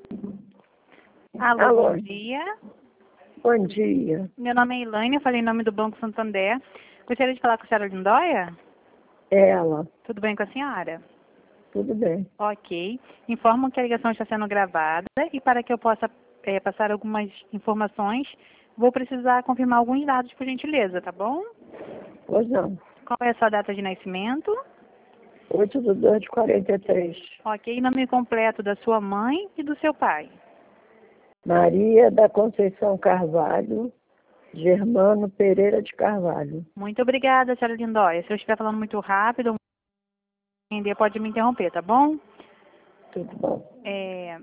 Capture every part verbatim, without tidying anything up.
Alô, Alô. bom dia. Bom dia. Meu nome é Elaine, eu falei em nome do Banco Santander. Gostaria de falar com a senhora Lindóia? Ela. Tudo bem com a senhora? Tudo bem. Ok. Informo que a ligação está sendo gravada e para que eu possa eh, passar algumas informações, vou precisar confirmar alguns dados, por gentileza, tá bom? Pois não. Qual é a sua data de nascimento? oito de dois de quarenta e três. Ok. Nome completo da sua mãe e do seu pai? Maria da Conceição Carvalho, Germano Pereira de Carvalho. Muito obrigada, senhora Lindóia. Se eu estiver falando muito rápido, entender, pode me interromper, tá bom? Tudo bom. É,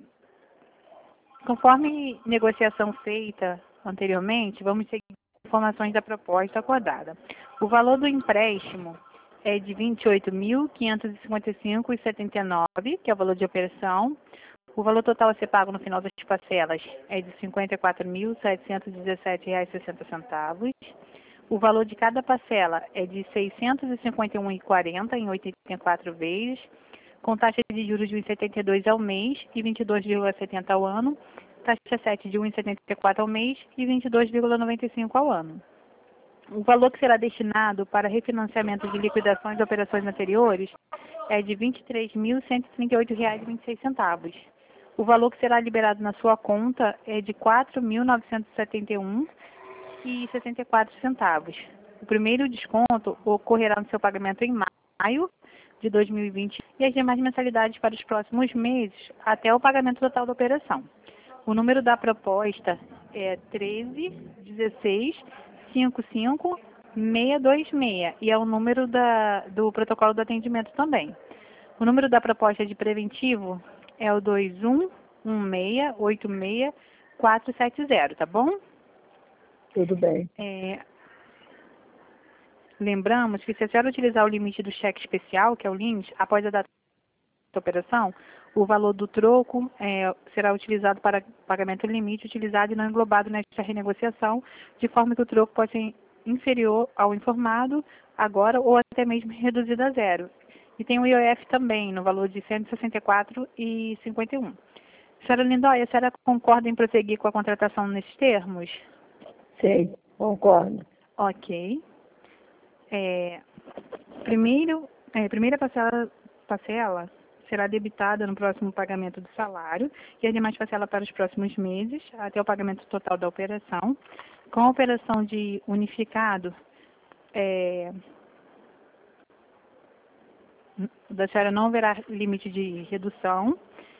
conforme negociação feita anteriormente, vamos seguir informações da proposta acordada. O valor do empréstimo é de vinte e oito mil, quinhentos e cinquenta e cinco reais e setenta e nove centavos, que é o valor de operação. O valor total a ser pago no final das parcelas é de cinquenta e quatro mil, setecentos e dezessete reais e sessenta centavos. O valor de cada parcela é de seiscentos e cinquenta e um reais e quarenta centavos em oitenta e quatro vezes, com taxa de juros de um vírgula setenta e dois ao mês e vinte e dois vírgula setenta ao ano, taxa sete de um vírgula setenta e quatro ao mês e vinte e dois vírgula noventa e cinco ao ano. O valor que será destinado para refinanciamento de liquidações de operações anteriores é de vinte e três mil, cento e trinta e oito reais e vinte e seis centavos. O valor que será liberado na sua conta é de quatro mil, novecentos e setenta e um reais e sessenta e quatro centavos. O primeiro desconto ocorrerá no seu pagamento em maio de dois mil e vinte e as demais mensalidades para os próximos meses até o pagamento total da operação. O número da proposta é treze, dezesseis, cinquenta e cinco, seiscentos e vinte e seis e é o número da, do protocolo do atendimento também. O número da proposta de preventivo é o dois um um seis oito seis quatro sete zero, tá bom? Tudo bem. É, lembramos que se a senhora utilizar o limite do cheque especial, que é o limite, após a data da operação, o valor do troco é, será utilizado para pagamento limite utilizado e não englobado nesta renegociação, de forma que o troco pode ser inferior ao informado agora ou até mesmo reduzido a zero. E tem o I O F também, no valor de cento e sessenta e quatro reais e cinquenta e um centavos. Senhora Lindóia, a senhora concorda em prosseguir com a contratação nesses termos? Sim, concordo. Ok. É, primeiro, é, primeira parcela, parcela será debitada no próximo pagamento do salário e as demais parcelas para os próximos meses, até o pagamento total da operação. Com a operação de unificado, é, da senhora não haverá limite de redução.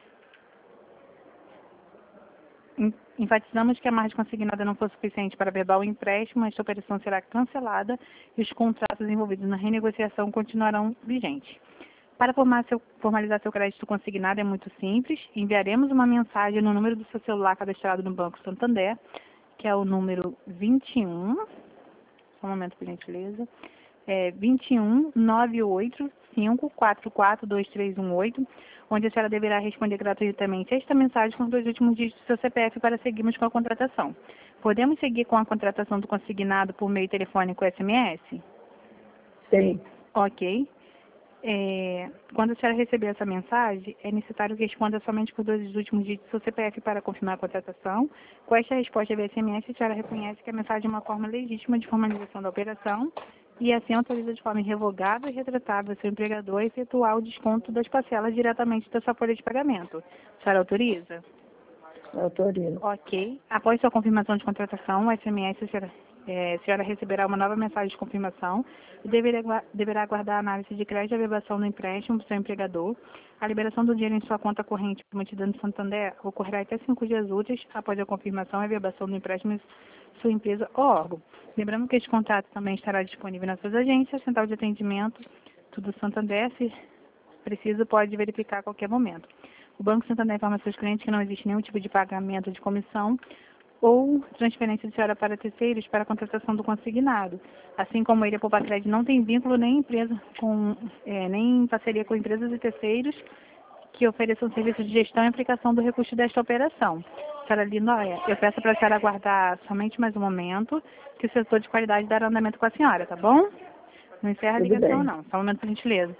Enfatizamos que a margem consignada não for suficiente para averbar o empréstimo, esta operação será cancelada e os contratos envolvidos na renegociação continuarão vigentes. Para formar seu, formalizar seu crédito consignado é muito simples. Enviaremos uma mensagem no número do seu celular cadastrado no Banco Santander, que é o número vinte e um, só um momento, por gentileza, é vinte e um, nove oito cinco quatro quatro dois três um oito, onde a senhora deverá responder gratuitamente esta mensagem com os dois últimos dígitos do seu C P F para seguirmos com a contratação. Podemos seguir com a contratação do consignado por meio telefônico S M S? Sim. Ok. É, quando a senhora receber essa mensagem, é necessário que responda somente por dois últimos dígitos do seu C P F para confirmar a contratação. Com esta resposta via S M S, a senhora reconhece que a mensagem é uma forma legítima de formalização da operação e assim autoriza de forma irrevogável e retratável seu empregador a efetuar o desconto das parcelas diretamente da sua folha de pagamento. A senhora autoriza? Autorizo. Ok. Após sua confirmação de contratação, o S M S, a senhora, é, a senhora receberá uma nova mensagem de confirmação e deverá, deverá aguardar a análise de crédito e averbação do empréstimo do seu empregador. A liberação do dinheiro em sua conta corrente mantida no Santander ocorrerá até cinco dias úteis após a confirmação e averbação do empréstimo em sua empresa ou órgão. Lembrando que este contrato também estará disponível nas suas agências, central de atendimento, tudo Santander, se preciso, pode verificar a qualquer momento. O Banco Santander informa aos seus clientes que não existe nenhum tipo de pagamento de comissão ou transferência de senhora para terceiros para a contratação do consignado. Assim como ele, a Poupa Crédito não tem vínculo nem empresa com, é, nem parceria com empresas e terceiros que ofereçam serviços de gestão e aplicação do recurso desta operação. Senhora Lindóia, eu peço para a senhora aguardar somente mais um momento, que o setor de qualidade dará andamento com a senhora, tá bom? Não encerra a Tudo ligação, bem. não. Só um momento, por gentileza.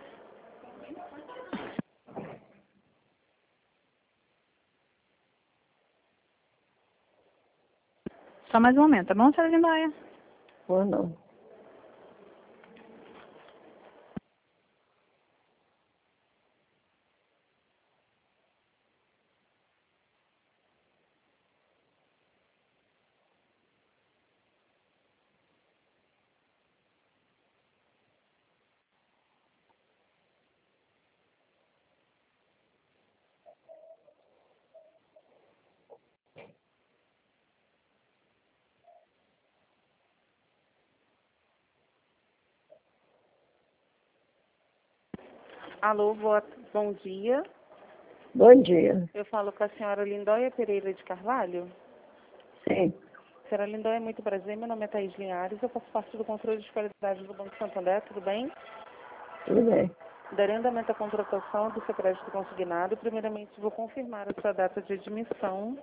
Só mais um momento, tá bom, senhora Lindóia? Ou não? Alô, boa, bom dia. Bom dia. Eu falo com a senhora Lindóia Pereira de Carvalho. Sim, Senhora Lindóia, muito prazer. Meu nome é Thaís Linhares. Eu faço parte do controle de qualidade do Banco Santander. Tudo bem? tudo bem. Darei andamento à contratação do seu crédito consignado. Primeiramente, vou confirmar a sua data de admissão.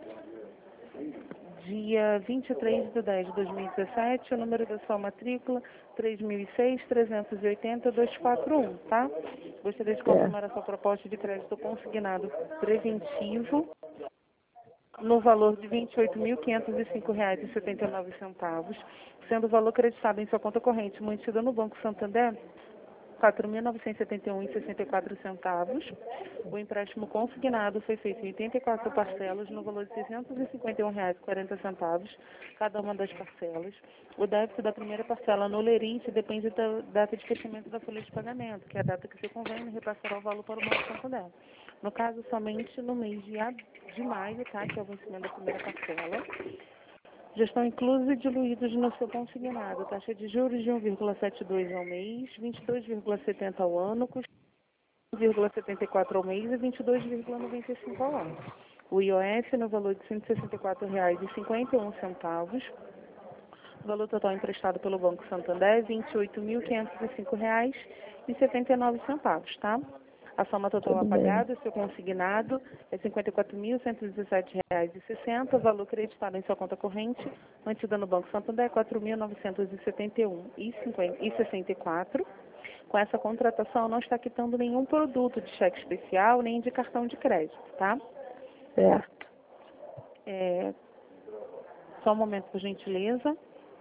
Dia vinte e três de dez de dois mil e dezessete, o número da sua matrícula três mil e seis, trezentos e oitenta, duzentos e quarenta e um, tá? Gostaria de confirmar a sua proposta de crédito consignado preventivo no valor de vinte e oito mil, quinhentos e cinco reais e setenta e nove centavos, sendo o valor creditado em sua conta corrente mantida no Banco Santander quatro mil novecentos e setenta e um reais e sessenta e quatro centavos. O empréstimo consignado foi feito em oitenta e quatro parcelas no valor de seiscentos e cinquenta e um reais e quarenta centavos, cada uma das parcelas. O débito da primeira parcela no lerite depende da data de fechamento da folha de pagamento, que é a data que seu convênio repassará o valor para o Banco Santander. No caso, somente no mês de, a- de maio, tá, que é o vencimento da primeira parcela. Já estão inclusos e diluídos no seu consignado. Taxa de juros de um vírgula setenta e dois ao mês, vinte e dois vírgula setenta ao ano, custo um vírgula setenta e quatro ao mês e vinte e dois vírgula noventa e cinco ao ano. O I O F no valor de cento e sessenta e quatro reais e cinquenta e um centavos. O valor total emprestado pelo Banco Santander é vinte e oito mil, quinhentos e cinco reais e setenta e nove centavos, tá? A soma total Tudo a bem. pagar do seu consignado é cinquenta e quatro mil, cento e dezessete reais e sessenta. O valor creditado em sua conta corrente, mantida no Banco Santander, é quatro mil novecentos e setenta e um reais e sessenta e quatro centavos. Com essa contratação, não está quitando nenhum produto de cheque especial, nem de cartão de crédito, tá? Certo. É, só um momento, por gentileza.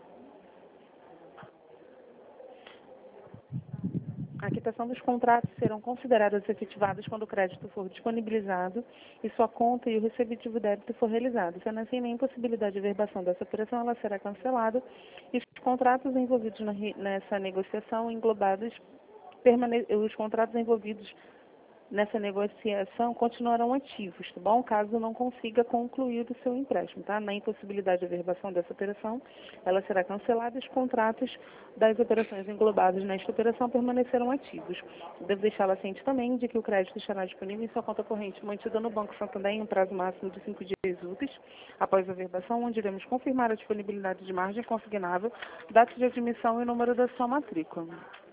A quitação dos contratos serão consideradas efetivadas quando o crédito for disponibilizado e sua conta e o recebitivo débito for realizado. Sendo assim, nem possibilidade de averbação dessa operação, ela será cancelada e os contratos envolvidos na re- nessa negociação englobados, permane- os contratos envolvidos nessa negociação continuarão ativos, tá bom? Caso não consiga concluir o seu empréstimo, tá? Na impossibilidade de averbação dessa operação, ela será cancelada e os contratos das operações englobadas nesta operação permanecerão ativos. Devo deixá-la ciente também de que o crédito estará disponível em sua conta corrente mantida no Banco Santander em um prazo máximo de cinco dias úteis após a averbação, onde iremos confirmar a disponibilidade de margem consignável, data de admissão e número da sua matrícula.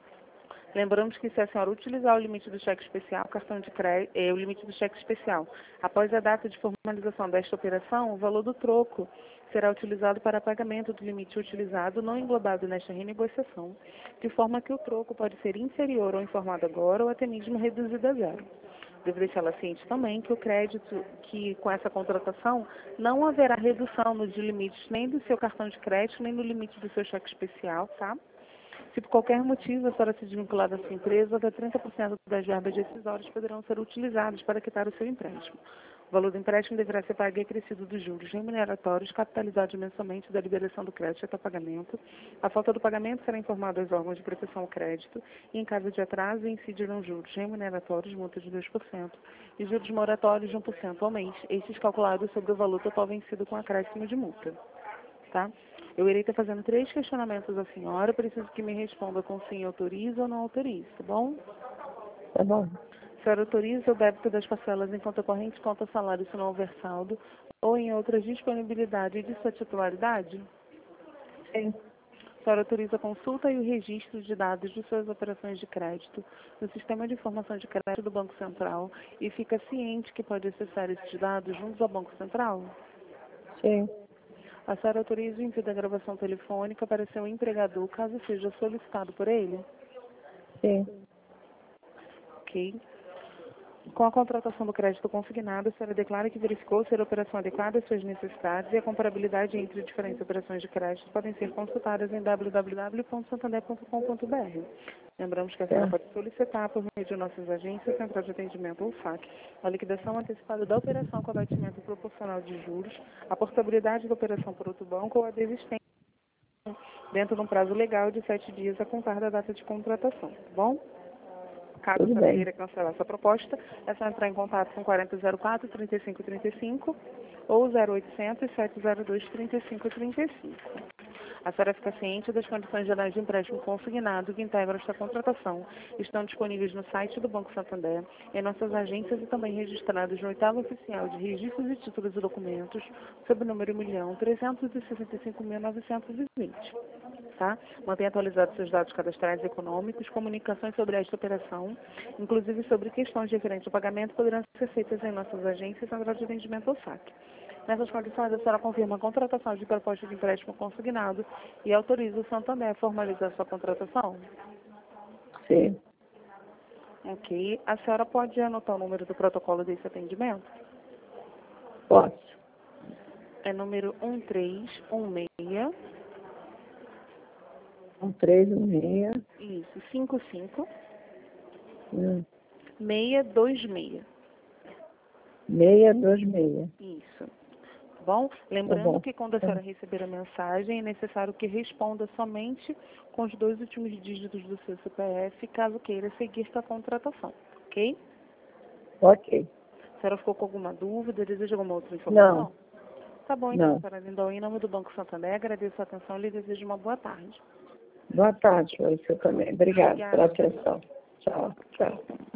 Lembramos que se a senhora utilizar o limite do cheque especial, cartão de crédito, eh, o limite do cheque especial, após a data de formalização desta operação, o valor do troco será utilizado para pagamento do limite utilizado não englobado nesta renegociação, de forma que o troco pode ser inferior ao informado agora ou até mesmo reduzido a zero. Devo deixá-la ciente também que o crédito, que com essa contratação, não haverá redução nos limites nem do seu cartão de crédito, nem no limite do seu cheque especial, tá? Se por qualquer motivo a senhora se desvincular da sua empresa, até trinta por cento das verbas decisórias poderão ser utilizadas para quitar o seu empréstimo. O valor do empréstimo deverá ser pago e acrescido dos juros remuneratórios, capitalizados mensalmente da liberação do crédito até o pagamento. A falta do pagamento será informada aos órgãos de proteção ao crédito e, em caso de atraso, incidirão juros remuneratórios, multa de dois por cento, e juros moratórios de um por cento ao mês, estes calculados sobre o valor total vencido com acréscimo de multa. Tá? Eu irei estar fazendo três questionamentos à senhora, preciso que me responda com sim autoriza ou não autoriza, tá bom? Tá bom. A senhora autoriza o débito das parcelas em conta corrente, conta salário se não houver saldo, ou em outras disponibilidades de sua titularidade? Sim. A senhora autoriza a consulta e o registro de dados de suas operações de crédito no Sistema de Informação de Crédito do Banco Central e fica ciente que pode acessar esses dados juntos ao Banco Central? Sim. A senhora autoriza o envio da gravação telefônica para seu empregador, caso seja solicitado por ele? Sim. Ok. Com a contratação do crédito consignado, a senhora declara que verificou ser a operação adequada às suas necessidades e a comparabilidade entre diferentes operações de crédito podem ser consultadas em w w w ponto santander ponto com ponto b r. Lembramos que a senhora É. pode solicitar, por meio de nossas agências, Central de Atendimento ou S A C, a liquidação antecipada da operação com abatimento proporcional de juros, a portabilidade da operação por outro banco ou a desistência dentro de um prazo legal de sete dias a contar da data de contratação, tá bom? Caso a Tudo senhora bem. queira cancelar essa proposta, é só entrar em contato com quarenta zero quatro, trinta e cinco trinta e cinco ou zero oitocentos, sete zero dois, trinta e cinco trinta e cinco. A senhora fica ciente das condições gerais de empréstimo consignado que integram esta contratação. Estão disponíveis no site do Banco Santander, em nossas agências e também registrados no oitavo oficial de registros e títulos e documentos, sob o número um milhão trezentos e sessenta e cinco mil novecentos e vinte. Tá? Mantenha atualizados seus dados cadastrais e econômicos, comunicações sobre esta operação, inclusive sobre questões referentes ao pagamento, poderão ser feitas em nossas agências Central de Atendimento ou S A C. Nessas condições, a senhora confirma a contratação de proposta de empréstimo consignado e autoriza o Santander a formalizar sua contratação? Sim. Ok. A senhora pode anotar o número do protocolo desse atendimento? Posso. É número um três um seis. Um três, um meia. Isso, cinco cinco, Hum. seis dois seis. Meia, dois, meia. Isso. Tá bom? Lembrando Tá bom. que quando a senhora receber a mensagem, é necessário que responda somente com os dois últimos dígitos do seu C P F, caso queira seguir com a contratação, ok? Ok. A senhora ficou com alguma dúvida? Deseja alguma outra informação? Não. Tá bom, então, Não. senhora Lindon, em nome do Banco Santander, agradeço a atenção e lhe desejo uma boa tarde. Boa tarde, você também. Obrigada Obrigada. pela atenção. Tchau, tchau.